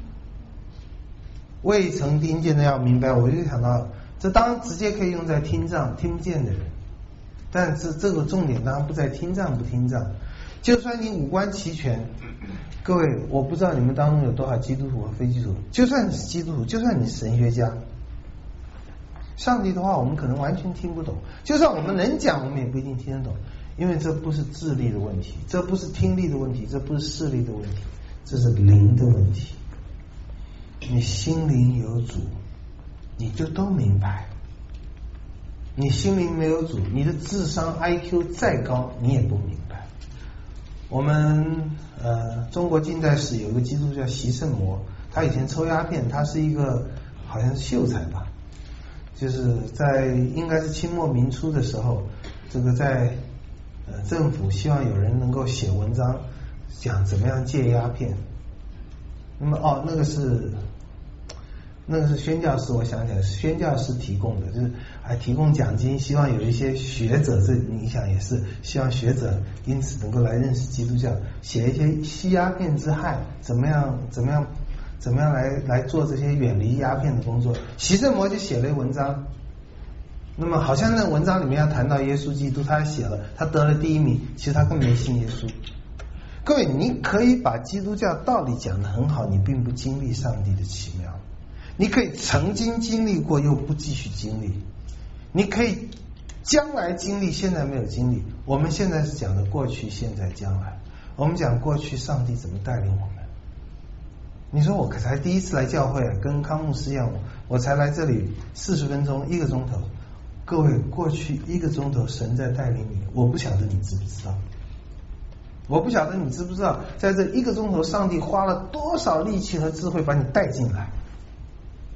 A: 未曾听见的要明白，我就想到，这当然直接可以用在听障听不见的人，但是这个重点当然不在听障不听障。就算你五官齐全，各位，我不知道你们当中有多少基督徒和非基督徒，就算你是基督徒，就算你是神学家，上帝的话我们可能完全听不懂，就算我们能讲，我们也不一定听得懂，因为这不是智力的问题，这不是听力的问题，这不是视力的问题，这是灵的问题。你心灵有主，你就都明白；你心灵没有主，你的智商 IQ 再高，你也不明白。我们中国近代史有一个基督叫习圣魔，他以前抽鸦片，他是一个好像是秀才吧，就是在应该是清末民初的时候，这个在政府希望有人能够写文章讲怎么样戒鸦片。那么那个是宣教师，我想起来是宣教师提供的，就是还提供奖金，希望有一些学者，这影响也是希望学者因此能够来认识基督教，写一些吸鸦片之害，怎么样来做这些远离鸦片的工作。习圣魔就写了文章，那么好像那文章里面要谈到耶稣基督，他写了，他得了第1名，其实他根本没信耶稣。各位，你可以把基督教道理讲得很好，你并不经历上帝的奇妙。你可以曾经经历过又不继续经历，你可以将来经历现在没有经历。我们现在是讲的过去现在将来，我们讲过去上帝怎么带领我们。你说我才第一次来教会，跟康牧师一样，我才来这里40分钟1个钟头，各位，过去1个钟头神在带领你，我不晓得你知不知道，我不晓得你知不知道，在这1个钟头上帝花了多少力气和智慧把你带进来，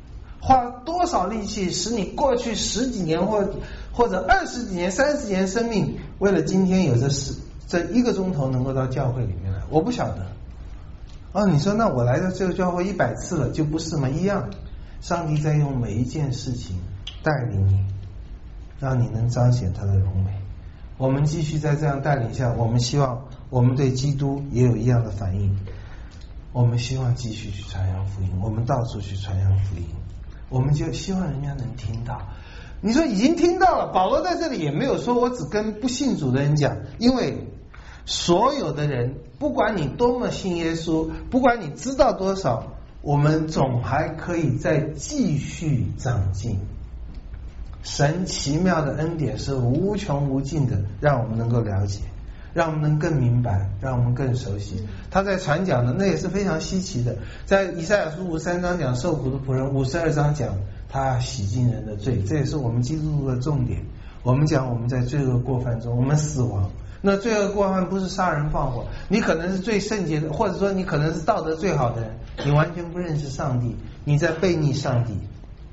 A: 花多少力气，使你过去10几年或者20几年、30几年生命，为了今天有这1个钟头能够到教会里面来，我不晓得。你说那我来到这个教会100次了，就不是吗？一样，上帝在用每一件事情带领你，让你能彰显他的荣美。我们继续在这样带领下，我们希望我们对基督也有一样的反应。我们希望继续去传扬福音，我们到处去传扬福音，我们就希望人家能听到。你说已经听到了，保罗在这里也没有说我只跟不信主的人讲，因为所有的人，不管你多么信耶稣，不管你知道多少，我们总还可以再继续长进。神奇妙的恩典是无穷无尽的，让我们能够了解，让我们能更明白，让我们更熟悉。他在传讲的那也是非常稀奇的，在以赛亚书53章讲受苦的仆人，52章讲他洗净人的罪，这也是我们基督徒的重点。我们讲我们在罪恶过犯中我们死亡，那罪恶过犯不是杀人放火，你可能是最圣洁的，或者说你可能是道德最好的人，你完全不认识上帝，你在悖逆上帝。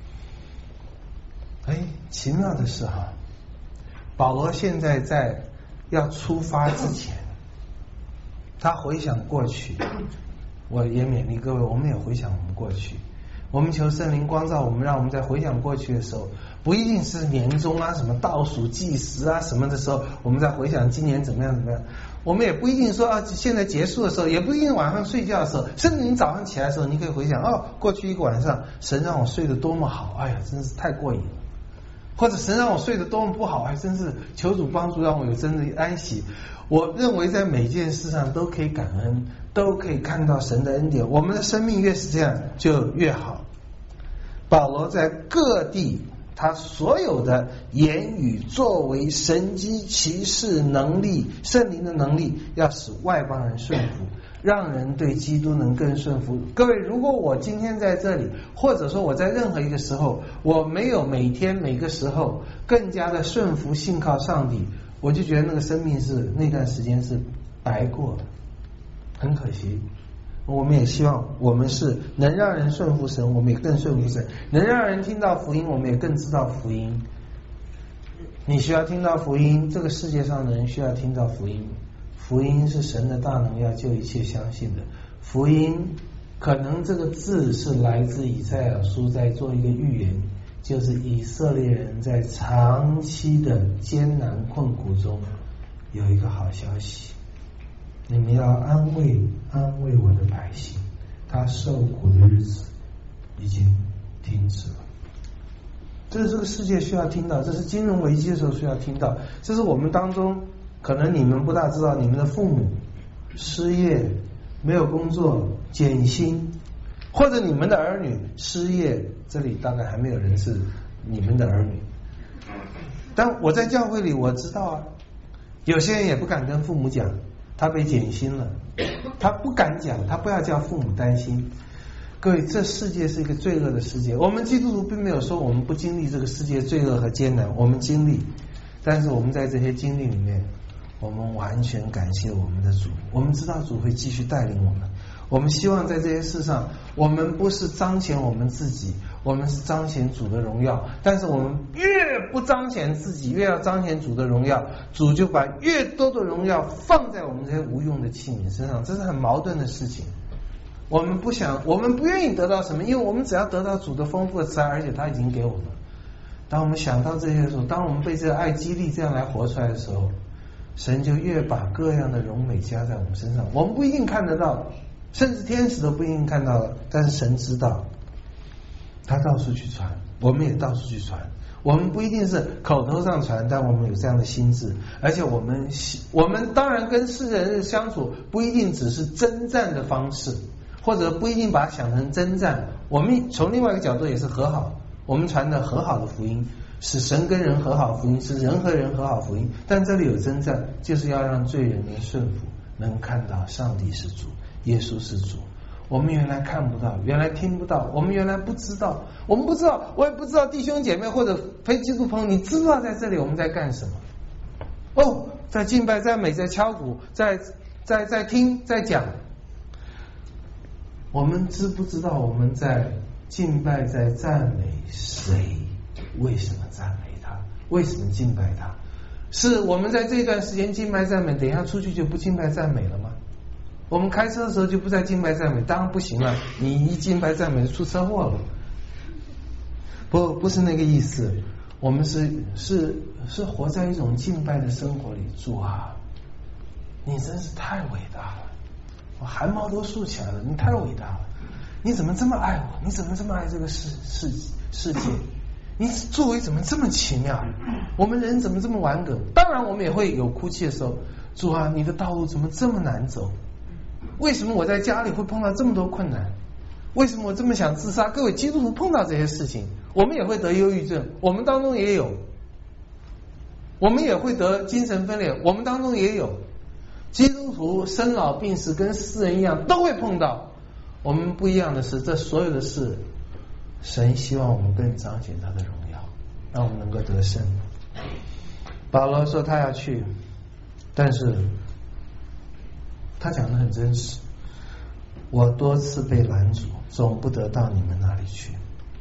A: 奇妙的是保罗现在在要出发之前，他回想过去，我也勉励各位，我们也回想我们过去，我们求圣灵光照我们，让我们在回想过去的时候，不一定是年终什么倒数计时什么的时候，我们在回想今年怎么样怎么样，我们也不一定说现在结束的时候，也不一定晚上睡觉的时候，甚至你早上起来的时候，你可以回想过去一个晚上神让我睡得多么好，真是太过瘾了，或者神让我睡得多么不好，还真是求主帮助让我有真的安息。我认为在每件事上都可以感恩，都可以看到神的恩典，我们的生命越是这样就越好。保罗在各地他所有的言语作为神迹奇事能力圣灵的能力，要使外邦人顺服，让人对基督能更顺服。各位，如果我今天在这里，或者说我在任何一个时候，我没有每天每个时候更加的顺服信靠上帝，我就觉得那个生命是那段时间是白过的，很可惜。我们也希望我们是能让人顺服神，我们也更顺服神，能让人听到福音，我们也更知道福音。你需要听到福音，这个世界上的人需要听到福音。福音是神的大能，要救一切相信的。福音可能这个字是来自以赛亚书在做一个预言，就是以色列人在长期的艰难困苦中有一个好消息，你们要安慰我的百姓，他受苦的日子已经停止了。这是这个世界需要听到，这是金融危机的时候需要听到，这是我们当中可能你们不大知道，你们的父母失业没有工作减薪，或者你们的儿女失业，这里大概还没有人是你们的儿女。但我在教会里我知道有些人也不敢跟父母讲他被减薪了，他不敢讲，他不要叫父母担心。各位，这世界是一个罪恶的世界，我们基督徒并没有说我们不经历这个世界罪恶和艰难，我们经历，但是我们在这些经历里面，我们完全感谢我们的主，我们知道主会继续带领我们。我们希望在这些事上，我们不是彰显我们自己，我们是彰显主的荣耀。但是我们越不彰显自己，越要彰显主的荣耀，主就把越多的荣耀放在我们这些无用的器皿身上，这是很矛盾的事情。我们不想，我们不愿意得到什么，因为我们只要得到主的丰富的慈爱，而且他已经给我们。当我们想到这些的时候，当我们被这个爱激励，这样来活出来的时候，神就越把各样的荣美加在我们身上。我们不一定看得到，甚至天使都不一定看到了，但是神知道，他到处去传，我们也到处去传。我们不一定是口头上传，但我们有这样的心智，而且我们当然跟世人相处不一定只是征战的方式，或者不一定把它想成征战，我们从另外一个角度也是和好，我们传的和好的福音，使神跟人和好福音，是人和人和好福音。但这里有征战，就是要让罪人能顺服，能看到上帝是主，耶稣是主。我们原来看不到，原来听不到，我们原来不知道，我们不知道，我也不知道弟兄姐妹或者非基督朋友，你知道在这里我们在干什么？在敬拜，在美，在敲鼓，在听，在讲。我们知不知道我们在敬拜在赞美谁？为什么赞美他？为什么敬拜他？是我们在这段时间敬拜赞美，等一下出去就不敬拜赞美了吗？我们开车的时候就不再敬拜赞美？当然不行了，你一敬拜赞美出车祸了。不是那个意思，我们是活在一种敬拜的生活里。主啊，你真是太伟大了，我汗毛都竖起来了，你太伟大了，你怎么这么爱我？你怎么这么爱这个世界？你作为怎么这么奇妙？我们人怎么这么顽梗？当然我们也会有哭泣的时候。主啊，你的道路怎么这么难走？为什么我在家里会碰到这么多困难？为什么我这么想自杀？各位基督徒碰到这些事情，我们也会得忧郁症，我们当中也有；我们也会得精神分裂，我们当中也有。基督徒生老病死跟世人一样，都会碰到。我们不一样的是，这所有的事，神希望我们更彰显他的荣耀，让我们能够得胜。保罗说他要去，但是他讲得很真实，我多次被拦阻，总不得到你们那里去。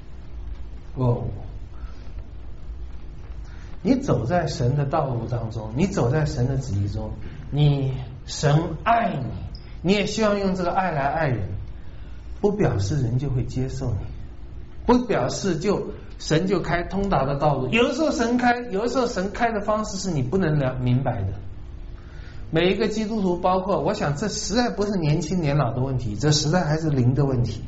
A: 你走在神的道路当中，你走在神的旨意中，神爱你，你也希望用这个爱来爱人，不表示人就会接受你，不表示神就开通达的道路。有的时候神开，有的时候神开的方式是你不能明白的。每一个基督徒，包括我想这实在不是年轻年老的问题，这实在还是灵的问题。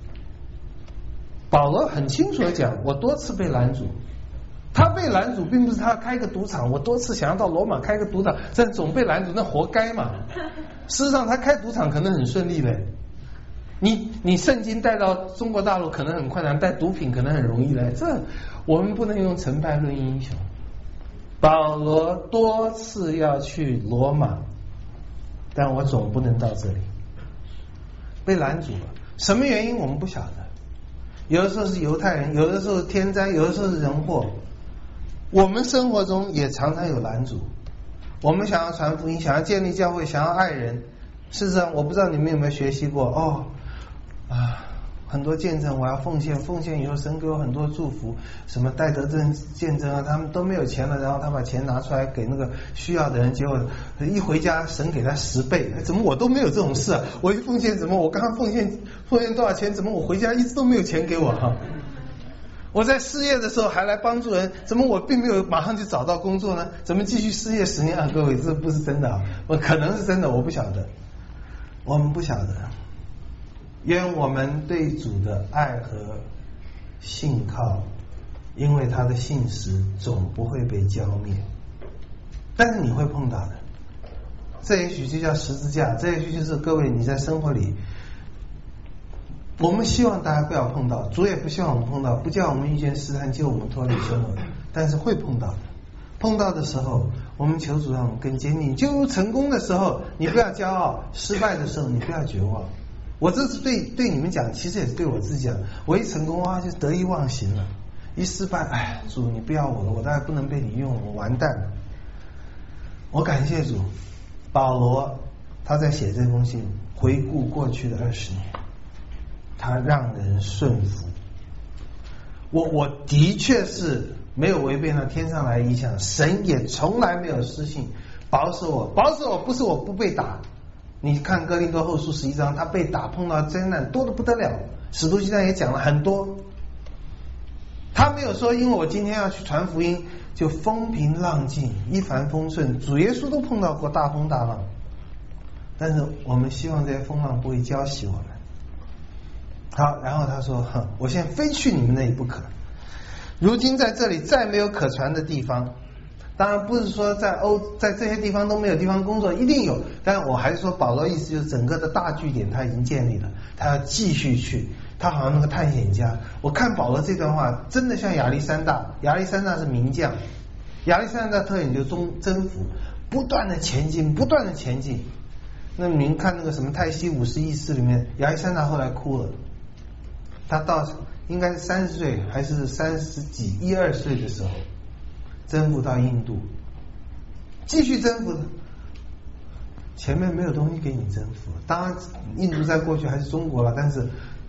A: 保罗很清楚的讲，我多次被拦阻。他被拦阻并不是他开个赌场，我多次想要到罗马开个赌场，但总被拦阻，那活该嘛。事实上他开赌场可能很顺利的，你圣经带到中国大陆可能很困难，带毒品可能很容易的，这我们不能用成败论英雄。保罗多次要去罗马，但我总不能到这里，被拦阻了。什么原因我们不晓得，有的时候是犹太人，有的时候是天灾，有的时候是人祸。我们生活中也常常有拦阻。我们想要传福音，想要建立教会，想要爱人。事实上我不知道你们有没有学习过很多见证，我要奉献以后神给我很多祝福，什么戴德正见证啊，他们都没有钱了，然后他把钱拿出来给那个需要的人，结果一回家神给他10倍，怎么我都没有这种事啊？我一奉献，怎么我刚刚奉献多少钱，怎么我回家一直都没有钱给我我在失业的时候还来帮助人，怎么我并没有马上就找到工作呢？怎么继续失业10年啊？各位，这不是真的我可能是真的，我不晓得，我们不晓得。愿我们对主的爱和信靠，因为他的信实总不会被浇灭，但是你会碰到的。这也许就叫十字架，这也许就是各位你在生活里，我们希望大家不要碰到，主也不希望我们碰到，不叫我们遇见试探，救我们脱离凶恶，但是会碰到的。碰到的时候，我们求主让我们更坚定。就如成功的时候你不要骄傲，失败的时候你不要绝望。我这是对你们讲，其实也是对我自己讲。我一成功就得意忘形了，一失败，主你不要我了，我大概不能被你用了，我完蛋了。我感谢主，保罗他在写这封信，回顾过去的20年，他让人顺服。我的确是没有违背那天上来意象，神也从来没有失信，保守我不是我不被打。你看哥林多后书11章，他被打碰到灾难多得不得了，使徒行传也讲了很多。他没有说因为我今天要去传福音就风平浪静一帆风顺，主耶稣都碰到过大风大浪，但是我们希望这些风浪不会浇熄我们。好，然后他说我现在非去你们那里不可，如今在这里再没有可传的地方。当然不是说在这些地方都没有地方工作，一定有，但我还是说保罗意思就是整个的大据点他已经建立了，他要继续去，他好像那个探险家。我看保罗这段话真的像亚历山大是名将，亚历山大的特点就是征服，不断的前进。那您看那个什么泰西50义士里面，亚历山大后来哭了，他到应该是30岁还是30几12岁的时候征服到印度，继续征服，前面没有东西给你征服。当然印度在过去还是中国了，但是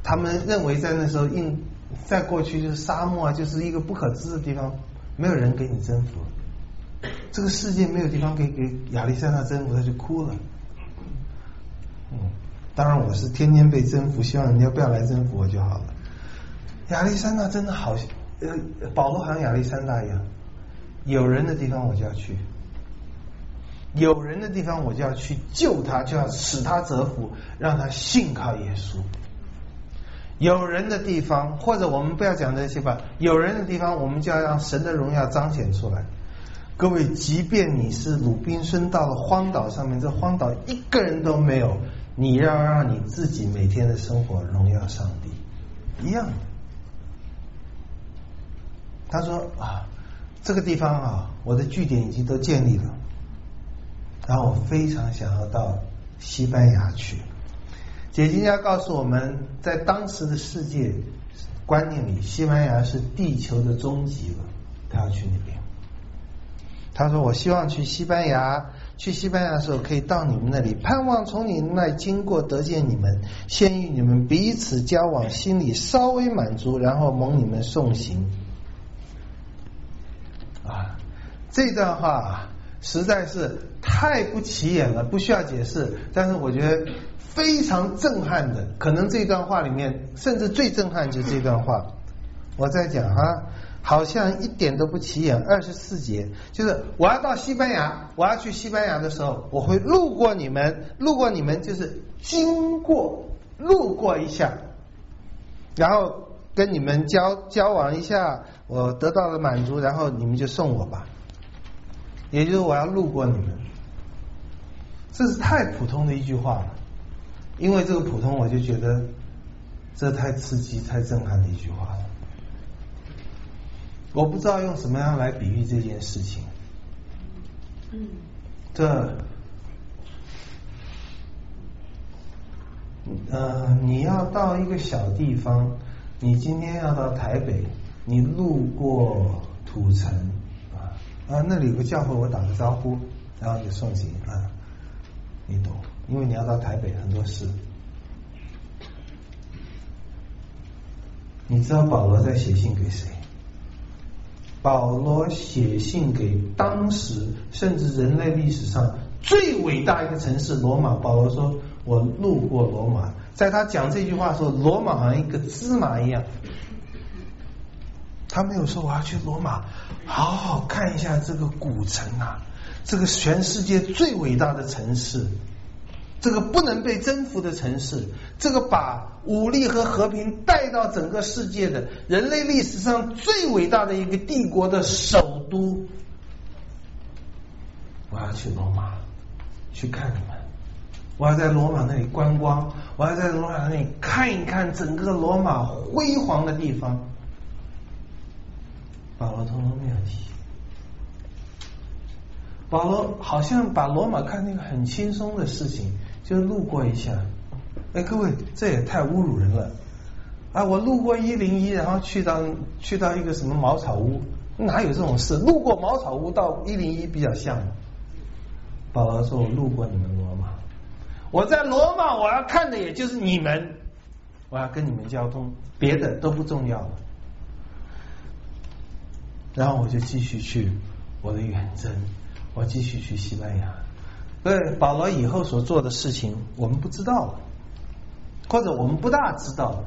A: 他们认为在那时候在过去就是沙漠啊，就是一个不可知的地方，没有人给你征服，这个世界没有地方可以给亚历山大征服，他就哭了。当然我是天天被征服，希望人家不要来征服我就好了。亚历山大真的好，保罗好像亚历山大一样，有人的地方我就要去，有人的地方我就要去救他，就要使他折服，让他信靠耶稣。有人的地方，或者我们不要讲这些吧，有人的地方我们就要让神的荣耀彰显出来。各位，即便你是鲁滨孙到了荒岛上面，这荒岛一个人都没有，你要让你自己每天的生活荣耀上帝，一样的。他说这个地方我的据点已经都建立了，然后我非常想要到西班牙去。解经家告诉我们，在当时的世界观念里，西班牙是地球的终极了，他要去那边。他说我希望去西班牙，去西班牙的时候可以到你们那里，盼望从你们那里经过得见你们，先与你们彼此交往，心里稍微满足，然后蒙你们送行。这段话实在是太不起眼了，不需要解释，但是我觉得非常震撼的，可能这段话里面甚至最震撼就是这段话。我在讲好像一点都不起眼。24节就是我要到西班牙，我要去西班牙的时候，我会路过你们，路过你们就是经过，路过一下，然后跟你们交往一下，我得到了满足，然后你们就送我吧。也就是我要路过你们，这是太普通的一句话了，因为这个普通我就觉得这太刺激太震撼的一句话了。我不知道用什么样来比喻这件事情。你要到一个小地方，你今天要到台北，你路过土城那里有个教会，我打个招呼，然后就送行你懂，因为你要到台北很多事。你知道保罗在写信给谁？保罗写信给当时甚至人类历史上最伟大一个城市罗马。保罗说我路过罗马，在他讲这句话的时候，罗马好像一个芝麻一样。他没有说我要去罗马好好看一下这个古城这个全世界最伟大的城市，这个不能被征服的城市，这个把武力和和平带到整个世界的人类历史上最伟大的一个帝国的首都，我要去罗马去看你们，我要在罗马那里观光，我要在罗马那里看一看整个罗马辉煌的地方。保罗通通没有提。保罗好像把罗马看那个很轻松的事情，就路过一下。各位，这也太侮辱人了我路过101，然后去到一个什么茅草屋，哪有这种事？路过茅草屋到101比较像。保罗说我路过你们罗马，我在罗马我要看的也就是你们，我要跟你们交通，别的都不重要了。然后我就继续去我的远征，我继续去西班牙。保罗以后所做的事情我们不知道了，或者我们不大知道，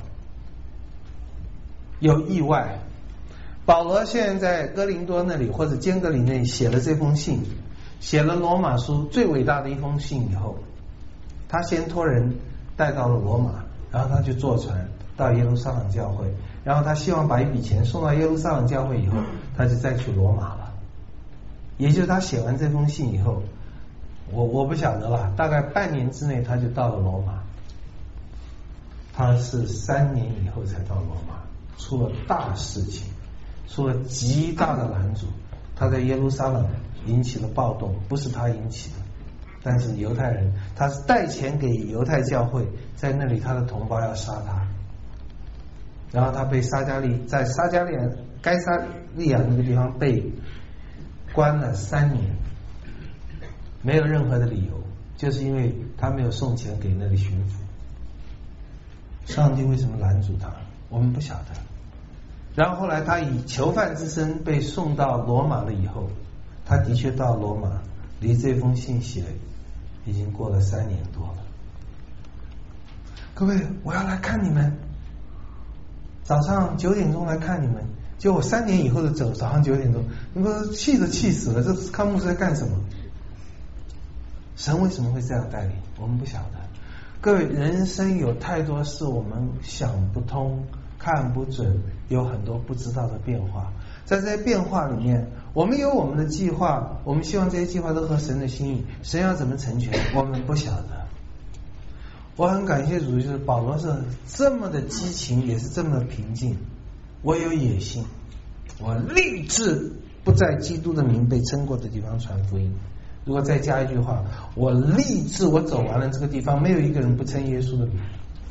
A: 有意外。保罗现在在哥林多那里或者坚革里那里写了这封信，写了罗马书最伟大的一封信以后，他先托人带到了罗马，然后他就坐船到耶路撒冷教会，然后他希望把一笔钱送到耶路撒冷教会以后，他就再去罗马了。也就是他写完这封信以后，我不晓得了，大概半年之内他就到了罗马。他是3年以后才到罗马，出了大事情，出了极大的拦阻。他在耶路撒冷引起了暴动，不是他引起的，但是犹太人，他是带钱给犹太教会，在那里他的同胞要杀他，然后他被在该撒利亚那个地方被关了3年，没有任何的理由，就是因为他没有送钱给那里巡抚。 上帝为什么拦阻他？我们不晓得。然后后来他以囚犯之身被送到罗马了以后，他的确到罗马，离这封信写已经过了3年多了。各位，我要来看你们，早上9点钟来看你们，就我3年以后的早上9点钟，你不气都气死了，这康牧师在干什么？神为什么会这样带领？我们不晓得。各位，人生有太多事我们想不通、看不准，有很多不知道的变化。在这些变化里面，我们有我们的计划，我们希望这些计划都合神的心意。神要怎么成全，我们不晓得。我很感谢主，就是保罗是这么的激情，也是这么的平静。我有野心，我立志不在基督的名被称过的地方传福音。如果再加一句话，我立志我走完了这个地方，没有一个人不称耶稣的名。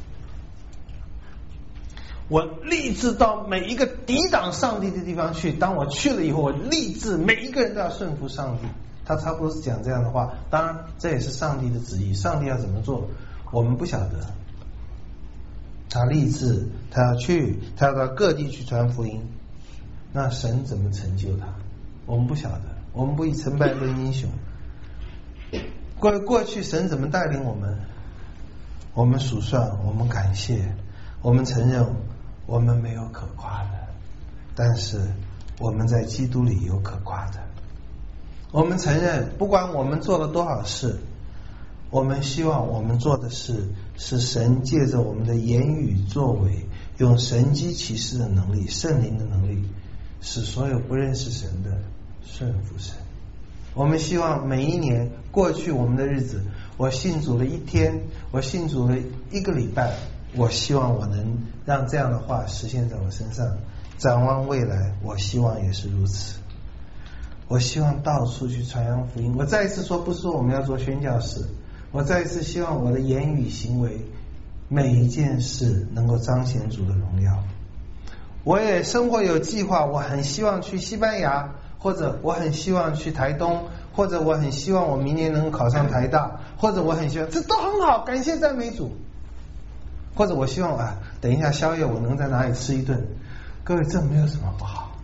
A: 我立志到每一个抵挡上帝的地方去，当我去了以后，我立志每一个人都要顺服上帝。他差不多是讲这样的话，当然这也是上帝的旨意，上帝要怎么做我们不晓得。他立志，他要去，他要到各地去传福音，那神怎么成就他我们不晓得。我们不以成败论英雄。过去神怎么带领我们，我们数算，我们感谢，我们承认我们没有可夸的，但是我们在基督里有可夸的。我们承认不管我们做了多少事，我们希望我们做的事是神借着我们的言语作为，用神迹奇事的能力，圣灵的能力，使所有不认识神的顺服神。我们希望每一年过去我们的日子，我信主了1天，我信主了1个礼拜，我希望我能让这样的话实现在我身上。展望未来，我希望也是如此。我希望到处去传扬福音。我再一次说，不是说我们要做宣教士，我再一次希望我的言语行为每一件事能够彰显主的荣耀。我也生活有计划，我很希望去西班牙，或者我很希望去台东，或者我很希望我明年能考上台大，或者我很希望，这都很好，感谢赞美主。或者我希望等一下宵夜我能在哪里吃一顿。各位，这没有什么不好，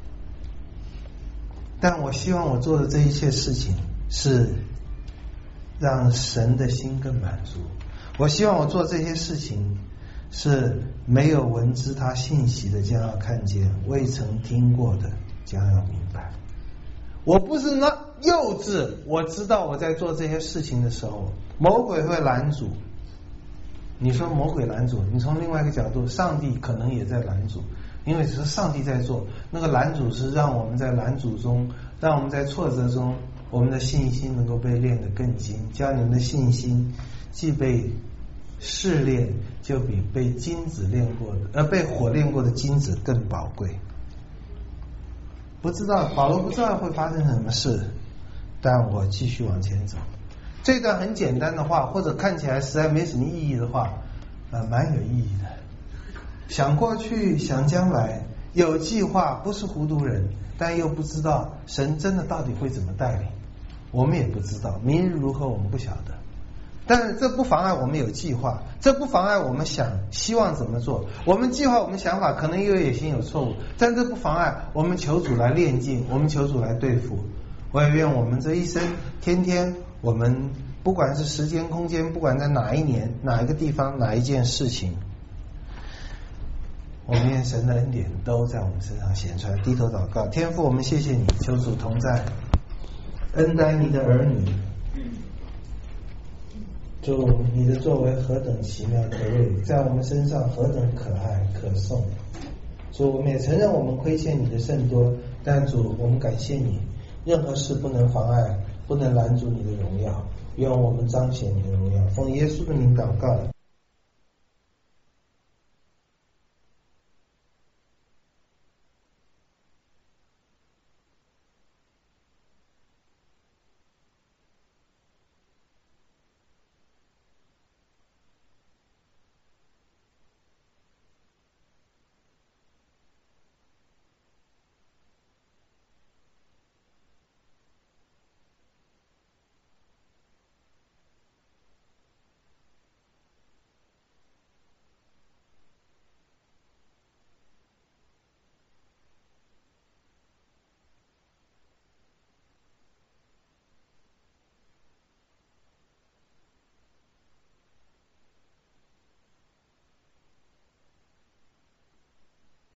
A: 但我希望我做的这一切事情是让神的心更满足。我希望我做这些事情是没有闻知他信息的将要看见，未曾听过的将要明白。我不是那幼稚，我知道我在做这些事情的时候，魔鬼会拦阻。你说魔鬼拦阻，你从另外一个角度，上帝可能也在拦阻，因为是上帝在做。那个拦阻是让我们在拦阻中，让我们在挫折中，我们的信心能够被练得更精，教你们的信心既被试炼，就比被金子炼过的被火炼过的金子更宝贵。不知道保罗不知道会发生什么事，但我继续往前走。这段很简单的话，或者看起来实在没什么意义的话，蛮有意义的。想过去，想将来，有计划，不是糊涂人，但又不知道神真的到底会怎么带领，我们也不知道，明日如何我们不晓得。但是这不妨碍我们有计划，这不妨碍我们希望怎么做。我们计划，我们想法可能有野心有错误，但这不妨碍我们求主来炼净，我们求主来对付。我也愿我们这一生天天，我们不管是时间空间，不管在哪一年哪一个地方哪一件事情，我们愿神的恩典都在我们身上显出来。低头祷告。天父，我们谢谢你，求主同在，恩待你的儿女。主，你的作为何等奇妙可畏，在我们身上何等可爱可颂。主，我们也承认我们亏欠你的甚多，但主，我们感谢你，任何事不能妨碍，不能拦阻你的荣耀，愿我们彰显你的荣耀。奉耶稣的名祷告。